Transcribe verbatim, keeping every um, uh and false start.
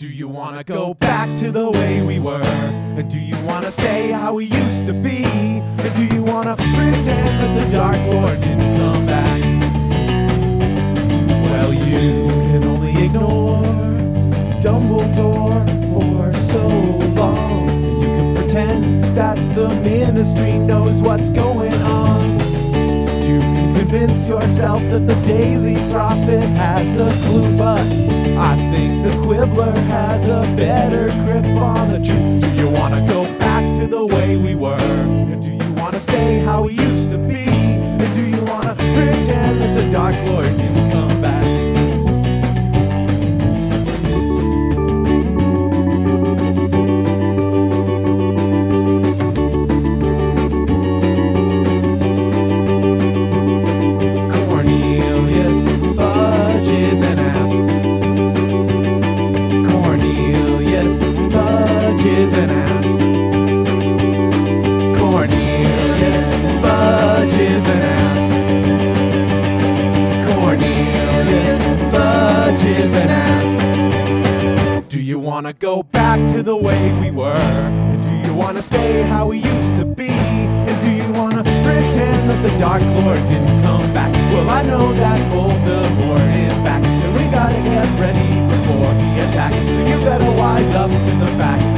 Do you wanna go back to the way we were? And do you wanna stay how we used to be? And do you wanna pretend that the Dark Lord didn't come back? Well, you can only ignore Dumbledore for so long. And you can pretend that the Ministry knows what's going on. You can convince yourself that the Daily Prophet has a clue, but I think the Quibbler has a better grip on the truth. Do you wanna go back to the way we were? And do you wanna stay how we used to be? And do you wanna pretend that the Dark Lord didn't come back? Is an ass. Cornelius Fudge is an ass. Cornelius Fudge is an ass. Do you wanna go back to the way we were? And do you wanna stay how we used to be? And do you wanna pretend that the Dark Lord didn't come back? Well, I know that Voldemort is back, and we gotta get ready before he attacks. So you better wise up to the fact